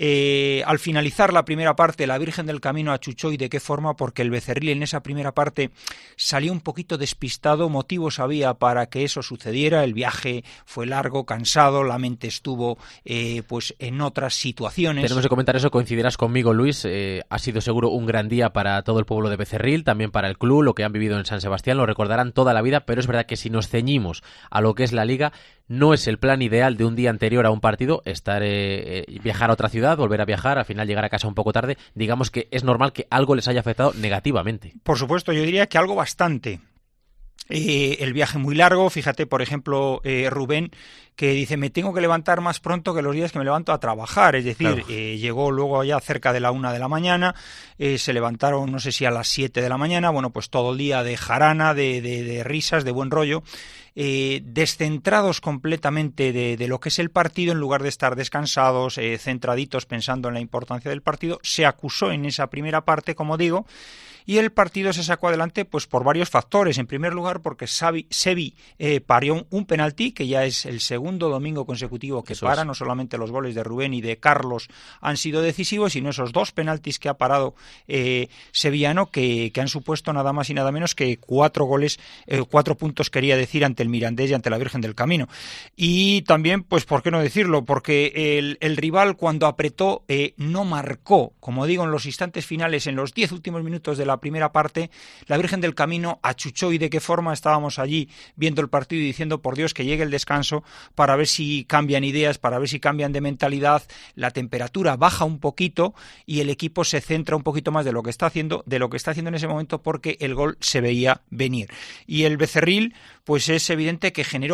Speaker 14: Eh, al finalizar la primera parte, la Virgen del Camino achuchó, ¿y de qué forma? Porque el Becerril en esa primera parte salió un poquito despistado. Motivos había para que eso sucediera. El viaje fue largo, cansado, la mente estuvo eh, pues en otras situaciones.
Speaker 1: Tenemos que comentar eso, coincidirás conmigo, Luis. Eh, ha sido seguro un gran día para todo el pueblo de Becerril, también para el club, lo que han vivido en San Sebastián, lo recordarán toda la vida, pero es verdad que si nos ceñimos a lo que es la Liga, no es el plan ideal de un día anterior a un partido estar eh, eh, viajar a otra ciudad, volver a viajar, al final llegar a casa un poco tarde. Digamos que es normal que algo les haya afectado negativamente.
Speaker 14: Por supuesto, yo diría que algo bastante. Eh, el viaje muy largo, fíjate, por ejemplo, eh, Rubén, que dice, me tengo que levantar más pronto que los días que me levanto a trabajar, es decir, claro. eh, llegó luego ya cerca de la una de la mañana, eh, se levantaron no sé si a las siete de la mañana, bueno, pues todo el día de jarana, de, de, de risas, de buen rollo, eh, descentrados completamente de, de lo que es el partido, en lugar de estar descansados, eh, centraditos pensando en la importancia del partido. Se acusó en esa primera parte, como digo, y el partido se sacó adelante pues por varios factores. En primer lugar, porque Xavi, Sevi eh, parió un penalti, que ya es el segundo domingo consecutivo que Eso para, es. No solamente los goles de Rubén y de Carlos han sido decisivos, sino esos dos penaltis que ha parado eh, Sevillano, que, que han supuesto nada más y nada menos que cuatro goles, eh, cuatro puntos quería decir, ante el Mirandés y ante la Virgen del Camino. Y también, pues, ¿por qué no decirlo? Porque el, el rival, cuando apretó, eh, no marcó. Como digo, en los instantes finales, en los diez últimos minutos de la primera parte, la Virgen del Camino achuchó, y de qué forma. Estábamos allí viendo el partido y diciendo, por Dios, que llegue el descanso para ver si cambian ideas, para ver si cambian de mentalidad. La temperatura baja un poquito y el equipo se centra un poquito más de lo que está haciendo, de lo que está haciendo en ese momento, porque el gol se veía venir. Y el Becerril, pues es evidente que generó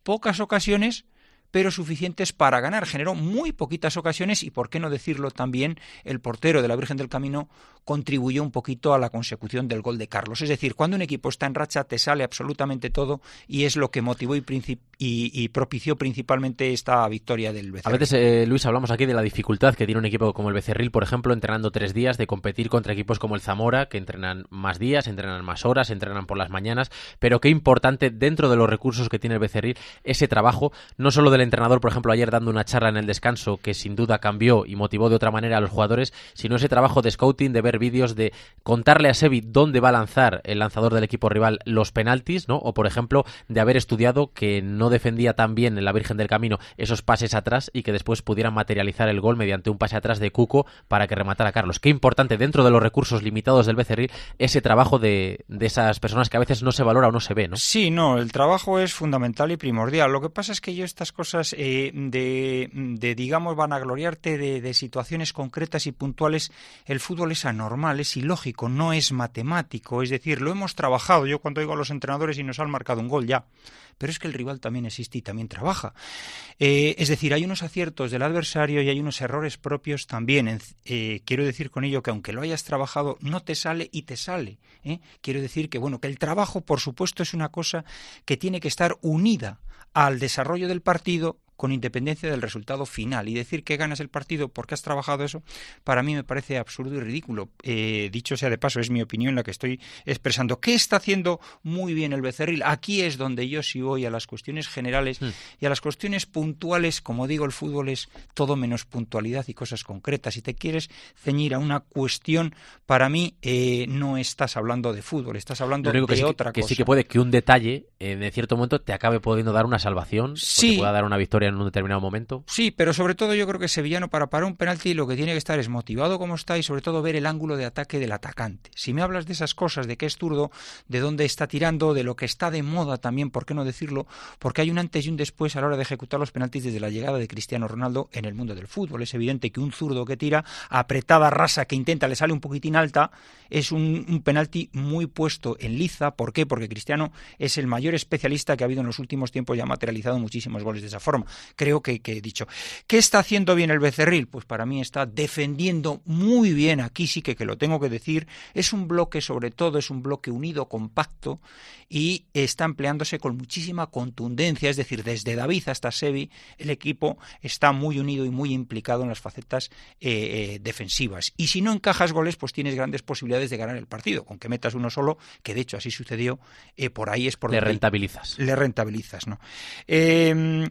Speaker 14: pocas ocasiones, pero suficientes para ganar. Generó muy poquitas ocasiones y, por qué no decirlo también, el portero de la Virgen del Camino contribuyó un poquito a la consecución del gol de Carlos. Es decir, cuando un equipo está en racha te sale absolutamente todo y es lo que motivó y, princip- y, y propició principalmente esta victoria del Becerril.
Speaker 1: A veces, eh, Luis, hablamos aquí de la dificultad que tiene un equipo como el Becerril, por ejemplo, entrenando tres días, de competir contra equipos como el Zamora, que entrenan más días, entrenan más horas, entrenan por las mañanas, pero qué importante dentro de los recursos que tiene el Becerril ese trabajo, no solo del entrenador, por ejemplo, ayer dando una charla en el descanso que sin duda cambió y motivó de otra manera a los jugadores, sino ese trabajo de scouting, de ver vídeos, de contarle a Sevi dónde va a lanzar el lanzador del equipo rival los penaltis, ¿no? O, por ejemplo, de haber estudiado que no defendía tan bien en la Virgen del Camino esos pases atrás y que después pudieran materializar el gol mediante un pase atrás de Cuco para que rematara a Carlos. Qué importante dentro de los recursos limitados del Becerril ese trabajo de, de esas personas que a veces no se valora o no se ve, ¿no?
Speaker 14: Sí, no, el trabajo es fundamental y primordial. Lo que pasa es que yo estas cosas eh, de, de, digamos, vanagloriarte de, de situaciones concretas y puntuales, el fútbol es anormal, es ilógico, no es matemático. Es decir, lo hemos trabajado. Yo cuando oigo a los entrenadores y nos han marcado un gol, ya. Pero es que el rival también existe y también trabaja. Eh, es decir, hay unos aciertos del adversario y hay unos errores propios también. Eh, quiero decir con ello que aunque lo hayas trabajado, no te sale y te sale. ¿eh? Quiero decir que, bueno, que el trabajo, por supuesto, es una cosa que tiene que estar unida al desarrollo del partido con independencia del resultado final. Y decir que ganas el partido porque has trabajado eso, para mí me parece absurdo y ridículo. Eh, dicho sea de paso, es mi opinión la que estoy expresando. ¿Qué está haciendo muy bien el Becerril? Aquí es donde yo sí voy a las cuestiones generales mm. y a las cuestiones puntuales. Como digo, el fútbol es todo menos puntualidad y cosas concretas. Si te quieres ceñir a una cuestión, para mí eh, no estás hablando de fútbol, estás hablando de
Speaker 1: que sí,
Speaker 14: otra
Speaker 1: que,
Speaker 14: cosa.
Speaker 1: Que sí que puede que un detalle, en cierto momento, te acabe pudiendo dar una salvación,
Speaker 14: sí.
Speaker 1: o te pueda dar una victoria en un determinado momento.
Speaker 14: Sí, pero sobre todo yo creo que Sevillano para parar un penalti lo que tiene que estar es motivado como está y sobre todo ver el ángulo de ataque del atacante. Si me hablas de esas cosas, de que es zurdo, de dónde está tirando, de lo que está de moda también, ¿por qué no decirlo? Porque hay un antes y un después a la hora de ejecutar los penaltis desde la llegada de Cristiano Ronaldo en el mundo del fútbol. Es evidente que un zurdo que tira, apretada, rasa, que intenta, le sale un poquitín alta, es un, un penalti muy puesto en liza. ¿Por qué? Porque Cristiano es el mayor especialista que ha habido en los últimos tiempos y ha materializado muchísimos goles de esa forma. Creo que, que he dicho. ¿Qué está haciendo bien el Becerril? Pues para mí está defendiendo muy bien, aquí sí que, que lo tengo que decir, es un bloque, sobre todo es un bloque unido, compacto, y está empleándose con muchísima contundencia, es decir, desde David hasta Sevi, el equipo está muy unido y muy implicado en las facetas eh, eh, defensivas. Y si no encajas goles, pues tienes grandes posibilidades de ganar el partido, con que metas uno solo, que de hecho así sucedió, eh, por ahí es por
Speaker 1: le
Speaker 14: donde
Speaker 1: rentabilizas.
Speaker 14: Le rentabilizas, ¿no? Eh,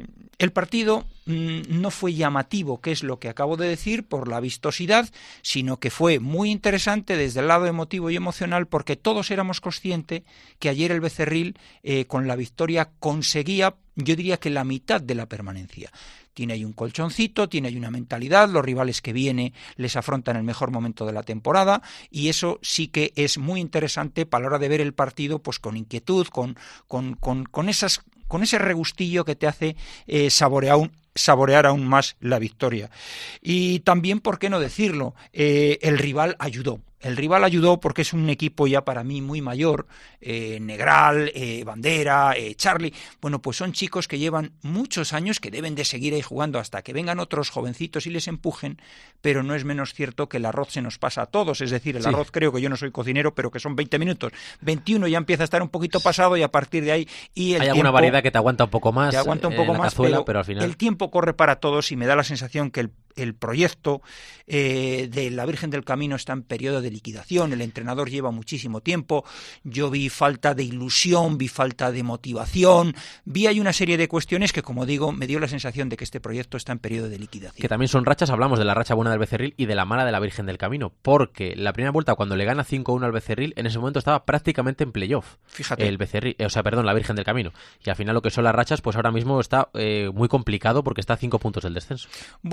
Speaker 14: el partido no fue llamativo, que es lo que acabo de decir, por la vistosidad, sino que fue muy interesante desde el lado emotivo y emocional, porque todos éramos conscientes que ayer el Becerril, eh, con la victoria, conseguía, yo diría que la mitad de la permanencia. Tiene ahí un colchoncito, tiene ahí una mentalidad, los rivales que viene les afrontan el mejor momento de la temporada, y eso sí que es muy interesante para la hora de ver el partido, pues con inquietud, con, con, con, con esas con ese regustillo que te hace eh, saborear, un, saborear aún más la victoria. Y también, ¿por qué no decirlo? Eh, el rival ayudó. El rival ayudó porque es un equipo ya para mí muy mayor, eh, Negral, eh, Bandera, eh, Charlie. Bueno, pues son chicos que llevan muchos años, que deben de seguir ahí jugando hasta que vengan otros jovencitos y les empujen, pero no es menos cierto que el arroz se nos pasa a todos. Es decir, el sí. arroz, creo que yo no soy cocinero, pero que son veinte minutos. veintiuno ya empieza a estar un poquito pasado y a partir de ahí... Y el
Speaker 1: Hay
Speaker 14: tiempo,
Speaker 1: alguna variedad que te aguanta un poco más,
Speaker 14: te aguanta un poco
Speaker 1: en la
Speaker 14: más,
Speaker 1: cazuela,
Speaker 14: pero,
Speaker 1: pero al final...
Speaker 14: el tiempo corre para todos y me da la sensación que el el proyecto eh, de la Virgen del Camino está en periodo de liquidación, el entrenador lleva muchísimo tiempo, yo vi falta de ilusión, vi falta de motivación, vi hay una serie de cuestiones que, como digo, me dio la sensación de que este proyecto está en periodo de liquidación.
Speaker 1: Que también son rachas, hablamos de la racha buena del Becerril y de la mala de la Virgen del Camino, porque la primera vuelta cuando le gana cinco uno al Becerril, en ese momento estaba prácticamente en playoff.
Speaker 14: Fíjate.
Speaker 1: El Becerril, o sea, perdón, la Virgen del Camino. Y al final lo que son las rachas, pues ahora mismo está eh, muy complicado porque está a cinco puntos del descenso.
Speaker 14: Bueno, pero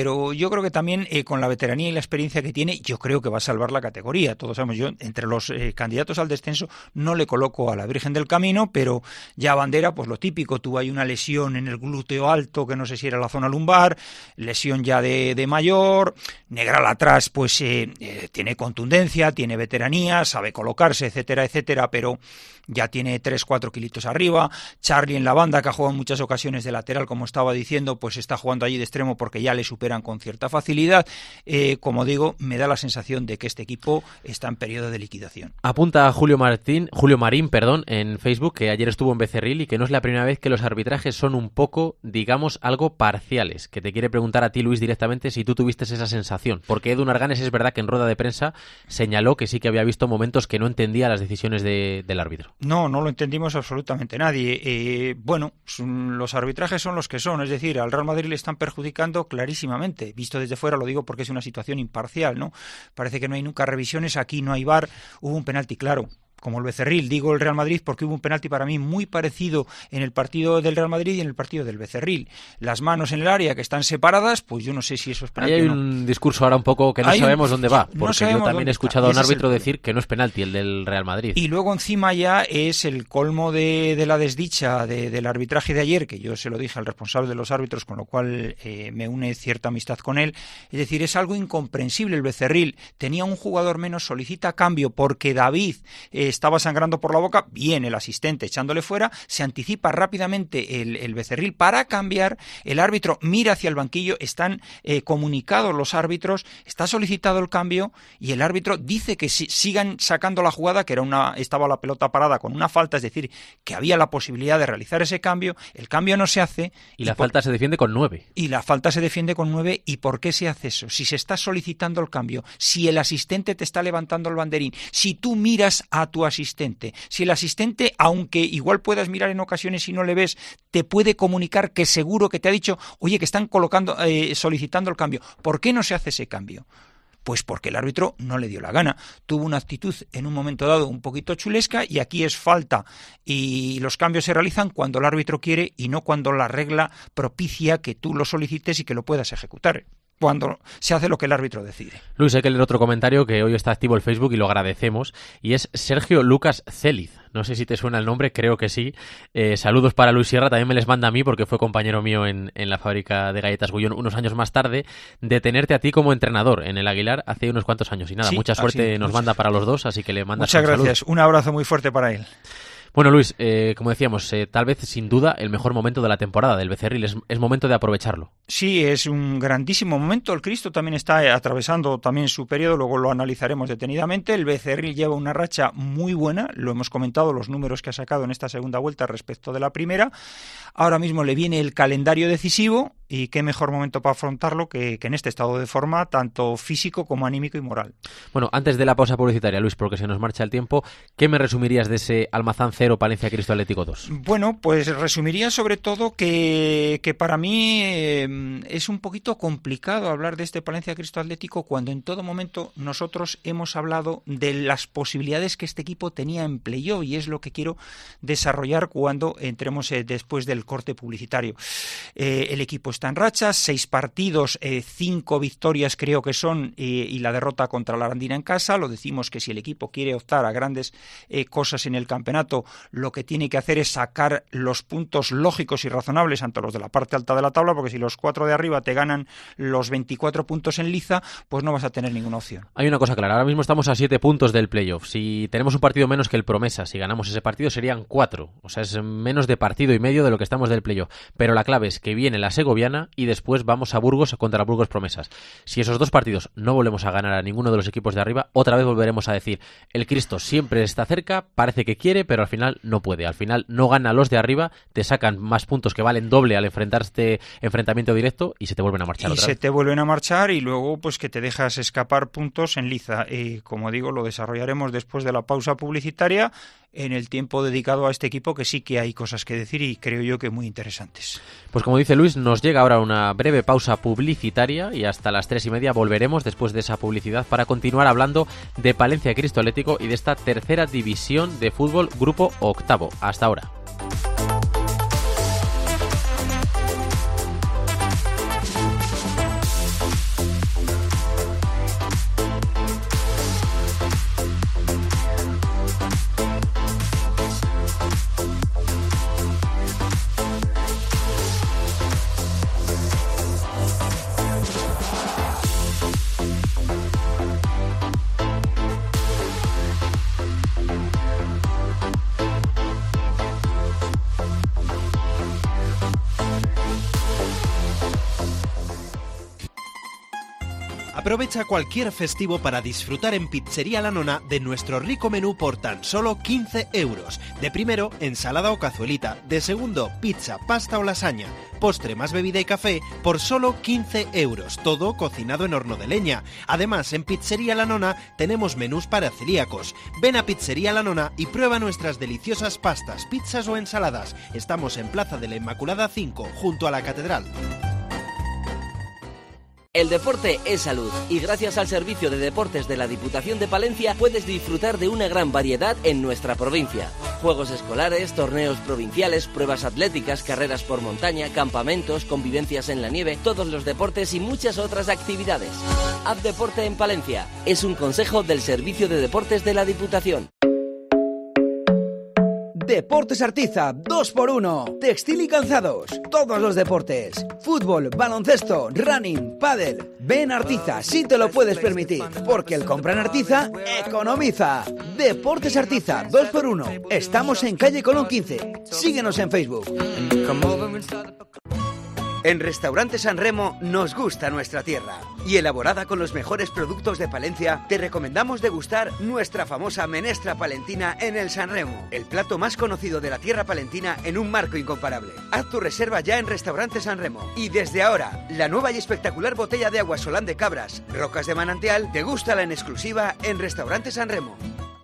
Speaker 14: pero yo creo que también eh, con la veteranía y la experiencia que tiene, yo creo que va a salvar la categoría. Todos sabemos, yo entre los eh, candidatos al descenso no le coloco a la Virgen del Camino, pero ya Bandera, pues lo típico, tuvo ahí una lesión en el glúteo alto, que no sé si era la zona lumbar, lesión ya de, de mayor, Negral atrás, pues eh, eh, tiene contundencia, tiene veteranía, sabe colocarse, etcétera, etcétera, pero ya tiene tres, cuatro kilitos arriba. Charlie en la banda, que ha jugado en muchas ocasiones de lateral, como estaba diciendo, pues está jugando allí de extremo porque ya le superan con cierta facilidad. Eh, como digo, me da la sensación de que este equipo está en periodo de liquidación.
Speaker 1: Apunta Julio Martín, Julio Marín, perdón, en Facebook, que ayer estuvo en Becerril y que no es la primera vez que los arbitrajes son un poco, digamos, algo parciales. Que te quiere preguntar a ti, Luis, directamente si tú tuviste esa sensación. Porque Edu Narganes es verdad que en rueda de prensa señaló que sí que había visto momentos que no entendía las decisiones de, del árbitro.
Speaker 14: No, no lo entendimos absolutamente nadie. Eh, bueno, son, los arbitrajes son los que son, es decir, al Real Madrid le están perjudicando clarísimamente. Visto desde fuera, lo digo porque es una situación imparcial, ¿no? Parece que no hay nunca revisiones, aquí no hay V A R, hubo un penalti claro. Como el Becerril, digo el Real Madrid porque hubo un penalti para mí muy parecido en el partido del Real Madrid y en el partido del Becerril. Las manos en el área que están separadas, pues yo no sé si eso es penalti.
Speaker 1: Ahí hay
Speaker 14: o no.
Speaker 1: un discurso ahora un poco que no
Speaker 14: hay
Speaker 1: sabemos
Speaker 14: un...
Speaker 1: dónde va,
Speaker 14: no
Speaker 1: porque yo también he escuchado a un árbitro
Speaker 14: el...
Speaker 1: decir que no es penalti el del Real Madrid.
Speaker 14: Y luego encima ya es el colmo de, de la desdicha de, del arbitraje de ayer, que yo se lo dije al responsable de los árbitros, con lo cual eh, me une cierta amistad con él. Es decir, es algo incomprensible. El Becerril tenía un jugador menos, solicita cambio porque David eh, estaba sangrando por la boca, bien el asistente echándole fuera, se anticipa rápidamente el, el Becerril para cambiar, el árbitro mira hacia el banquillo, están eh, comunicados los árbitros, está solicitado el cambio y el árbitro dice que si, sigan sacando la jugada, que era una, estaba la pelota parada con una falta, es decir, que había la posibilidad de realizar ese cambio, el cambio no se hace.
Speaker 1: Y, y la
Speaker 14: por,
Speaker 1: falta se defiende con nueve.
Speaker 14: Y la falta se defiende con nueve, ¿y por qué se hace eso? Si se está solicitando el cambio, si el asistente te está levantando el banderín, si tú miras a tu asistente, si el asistente, aunque igual puedas mirar en ocasiones y no le ves, te puede comunicar que seguro que te ha dicho, oye, que están colocando, eh, solicitando el cambio, ¿por qué no se hace ese cambio? Pues porque el árbitro no le dio la gana. Tuvo una actitud en un momento dado un poquito chulesca y aquí es falta. Y los cambios se realizan cuando el árbitro quiere y no cuando la regla propicia que tú lo solicites y que lo puedas ejecutar. Cuando se hace lo que el árbitro decide.
Speaker 1: Luis, hay que leer otro comentario que hoy está activo el Facebook y lo agradecemos, y es Sergio Lucas Céliz. No sé si te suena el nombre, creo que sí. Eh, saludos para Luis Sierra, también me les manda a mí porque fue compañero mío en, en la fábrica de galletas Gullón unos años más tarde, de tenerte a ti como entrenador en el Aguilar hace unos cuantos años. Y nada, sí, mucha suerte así, nos mucha... manda para los dos, así que le mandas
Speaker 14: Muchas
Speaker 1: un
Speaker 14: gracias,
Speaker 1: saludo.
Speaker 14: Un abrazo muy fuerte para él.
Speaker 1: Bueno, Luis, eh, como decíamos, eh, tal vez sin duda el mejor momento de la temporada del Becerril, es, es momento de aprovecharlo.
Speaker 14: Sí, es un grandísimo momento. El Cristo también está atravesando también su periodo, luego lo analizaremos detenidamente. El Becerril lleva una racha muy buena, lo hemos comentado, los números que ha sacado en esta segunda vuelta respecto de la primera. Ahora mismo le viene el calendario decisivo y qué mejor momento para afrontarlo que, que en este estado de forma, tanto físico como anímico y moral.
Speaker 1: Bueno, antes de la pausa publicitaria, Luis, porque se nos marcha el tiempo, ¿qué me resumirías de ese Almazán cero, Palencia Cristo Atlético dos?
Speaker 14: Bueno, pues resumiría sobre todo que, que para mí eh, es un poquito complicado hablar de este Palencia Cristo Atlético cuando en todo momento nosotros hemos hablado de las posibilidades que este equipo tenía en playoff, y es lo que quiero desarrollar cuando entremos eh, después del corte publicitario. Eh, el equipo está en racha, seis partidos, eh, cinco victorias creo que son, eh, y la derrota contra la Arandina en casa. Lo decimos que si el equipo quiere optar a grandes eh, cosas en el campeonato, lo que tiene que hacer es sacar los puntos lógicos y razonables ante los de la parte alta de la tabla, porque si los cuatro de arriba te ganan los veinticuatro puntos en liza, pues no vas a tener ninguna opción.
Speaker 1: Hay una cosa clara, ahora mismo estamos a siete puntos del playoff. Si tenemos un partido menos que el Promesa, si ganamos ese partido serían cuatro, o sea, es menos de partido y medio de lo que estamos del playoff. Pero la clave es que viene la Segoviana y después vamos a Burgos contra Burgos Promesas. Si esos dos partidos no volvemos a ganar a ninguno de los equipos de arriba, otra vez volveremos a decir, el Cristo siempre está cerca, parece que quiere, pero al final no puede. Al final no gana a los de arriba, te sacan más puntos que valen doble al enfrentar este enfrentamiento directo y se te vuelven a marchar
Speaker 14: y
Speaker 1: otra
Speaker 14: se
Speaker 1: vez.
Speaker 14: te vuelven a marchar y luego pues que te dejas escapar puntos en liza. Eh, como digo, lo desarrollaremos después de la pausa publicitaria en el tiempo dedicado a este equipo, que sí que hay cosas que decir y creo yo que muy interesantes.
Speaker 1: Pues como dice Luis, nos llega ahora una breve pausa publicitaria y hasta las tres y media volveremos después de esa publicidad para continuar hablando de Palencia Cristo Atlético y de esta tercera división de fútbol grupo octavo. Hasta ahora.
Speaker 15: Aprovecha cualquier festivo para disfrutar en Pizzería La Nona de nuestro rico menú por tan solo quince euros. De primero, ensalada o cazuelita. De segundo, pizza, pasta o lasaña. Postre más bebida y café por solo quince euros. Todo cocinado en horno de leña. Además, en Pizzería La Nona tenemos menús para celíacos. Ven a Pizzería La Nona y prueba nuestras deliciosas pastas, pizzas o ensaladas. Estamos en Plaza de la Inmaculada cinco, junto a la Catedral.
Speaker 16: El deporte es salud y gracias al Servicio de Deportes de la Diputación de Palencia puedes disfrutar de una gran variedad en nuestra provincia. Juegos escolares, torneos provinciales, pruebas atléticas, carreras por montaña, campamentos, convivencias en la nieve, todos los deportes y muchas otras actividades. Haz deporte en Palencia. Es un consejo del Servicio de Deportes de la Diputación.
Speaker 17: Deportes Artiza, dos por uno. Textil y calzados, todos los deportes. Fútbol, baloncesto, running, pádel. Ven Artiza, si te lo puedes permitir, porque el compra en Artiza economiza. Deportes Artiza, dos por uno. Estamos en calle Colón quince. Síguenos en Facebook.
Speaker 18: En Restaurante San Remo nos gusta nuestra tierra y elaborada con los mejores productos de Palencia, te recomendamos degustar nuestra famosa menestra palentina en el San Remo, el plato más conocido de la tierra palentina en un marco incomparable. Haz tu reserva ya en Restaurante San Remo y desde ahora, la nueva y espectacular botella de agua Solán de Cabras, Rocas de Manantial, degústala en exclusiva en Restaurante San Remo.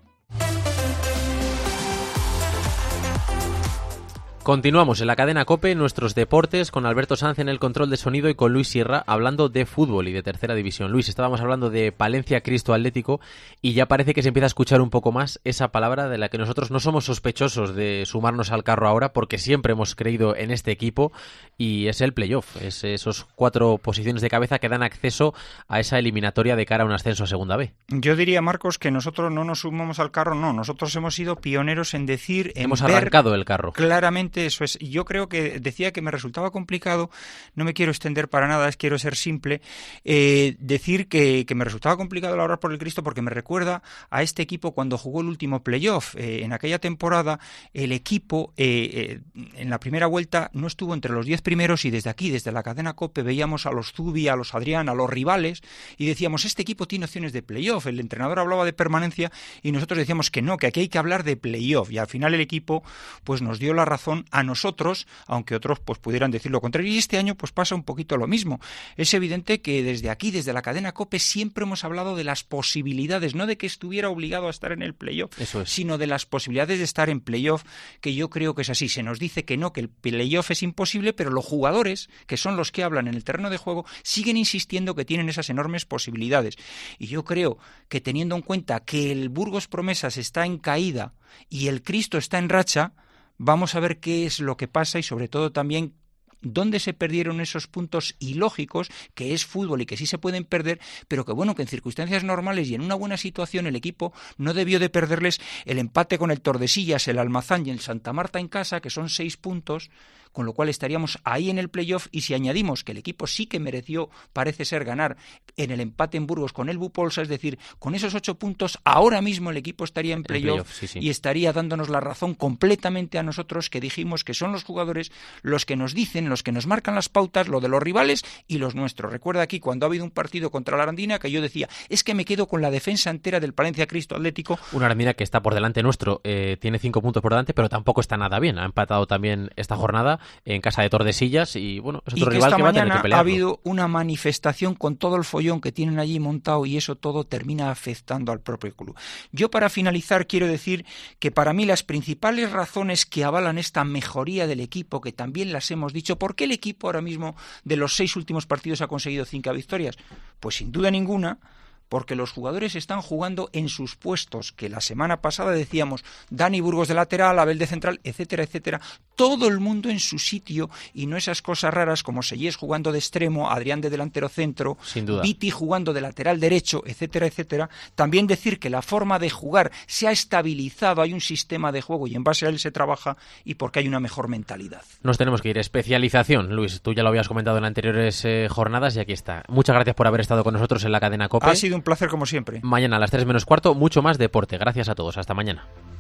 Speaker 1: Continuamos en la cadena COPE, nuestros deportes, con Alberto Sanz en el control de sonido y con Luis Sierra hablando de fútbol y de tercera división. Luis, estábamos hablando de Palencia Cristo Atlético y ya parece que se empieza a escuchar un poco más esa palabra de la que nosotros no somos sospechosos de sumarnos al carro ahora porque siempre hemos creído en este equipo y es el playoff, es esos cuatro posiciones de cabeza que dan acceso a esa eliminatoria de cara a un ascenso a Segunda B.
Speaker 14: Yo diría, Marcos, que nosotros no nos sumamos al carro, no, nosotros hemos sido pioneros en decir... En
Speaker 1: hemos
Speaker 14: ver
Speaker 1: arrancado el carro.
Speaker 14: Claramente eso es. Yo creo que decía que me resultaba complicado, no me quiero extender para nada, es quiero ser simple, eh, decir que, que me resultaba complicado el orar por el Cristo porque me recuerda a este equipo cuando jugó el último playoff. Eh, en aquella temporada el equipo eh, eh, en la primera vuelta no estuvo entre los diez primeros y desde aquí, desde la cadena COPE, veíamos a los Zubi, a los Adrián, a los rivales y decíamos, este equipo tiene opciones de playoff. El entrenador hablaba de permanencia y nosotros decíamos que no, que aquí hay que hablar de playoff y al final el equipo pues nos dio la razón a nosotros, aunque otros pues pudieran decir lo contrario. Y este año pues pasa un poquito lo mismo. Es evidente que desde aquí, desde la cadena COPE, siempre hemos hablado de las posibilidades, no de que estuviera obligado a estar en el playoff,
Speaker 1: Eso es.
Speaker 14: sino de las posibilidades de estar en playoff, que yo creo que es así. Se nos dice que no, que el playoff es imposible, pero los jugadores, que son los que hablan en el terreno de juego, siguen insistiendo que tienen esas enormes posibilidades. Y yo creo que teniendo en cuenta que el Burgos Promesas está en caída y el Cristo está en racha, vamos a ver qué es lo que pasa y sobre todo también dónde se perdieron esos puntos ilógicos, que es fútbol y que sí se pueden perder, pero que bueno, que en circunstancias normales y en una buena situación el equipo no debió de perderles el empate con el Tordesillas, el Almazán y el Santa Marta en casa, que son seis puntos, con lo cual estaríamos ahí en el playoff, y si añadimos que el equipo sí que mereció, parece ser, ganar en el empate en Burgos con el Bupolsa, es decir, con esos ocho puntos, ahora mismo el equipo estaría en playoff,
Speaker 1: play sí, sí.
Speaker 14: y estaría dándonos la razón completamente a nosotros, que dijimos que son los jugadores los que nos dicen, los que nos marcan las pautas, lo de los rivales y los nuestros. Recuerda aquí cuando ha habido un partido contra la Arandina que yo decía, es que me quedo con la defensa entera del Palencia Cristo Atlético.
Speaker 1: Una Arandina que está por delante nuestro, eh, tiene cinco puntos por delante, pero tampoco está nada bien. Ha empatado también esta jornada en casa de Tordesillas y bueno, es otro
Speaker 14: y que
Speaker 1: rival
Speaker 14: esta
Speaker 1: que va a tener
Speaker 14: mañana
Speaker 1: que pelearlo.
Speaker 14: Ha habido una manifestación con todo el follón que tienen allí montado y eso todo termina afectando al propio club. Yo para finalizar quiero decir que para mí las principales razones que avalan esta mejoría del equipo, que también las hemos dicho, ¿por qué el equipo ahora mismo de los seis últimos partidos ha conseguido cinco victorias? Pues sin duda ninguna, porque los jugadores están jugando en sus puestos, que la semana pasada decíamos Dani Burgos de lateral, Abel de central, etcétera, etcétera, todo el mundo en su sitio y no esas cosas raras como Sellés jugando de extremo, Adrián de delantero centro,
Speaker 1: Sin duda.
Speaker 14: Viti jugando de lateral derecho, etcétera, etcétera. También decir que la forma de jugar se ha estabilizado, hay un sistema de juego y en base a él se trabaja y porque hay una mejor mentalidad.
Speaker 1: Nos tenemos que ir. Especialización, Luis, tú ya lo habías comentado en anteriores eh, jornadas y aquí está. Muchas gracias por haber estado con nosotros en la cadena COPE.
Speaker 14: Ha sido un placer como siempre.
Speaker 1: Mañana a las tres menos cuarto, mucho más deporte. Gracias a todos. Hasta mañana.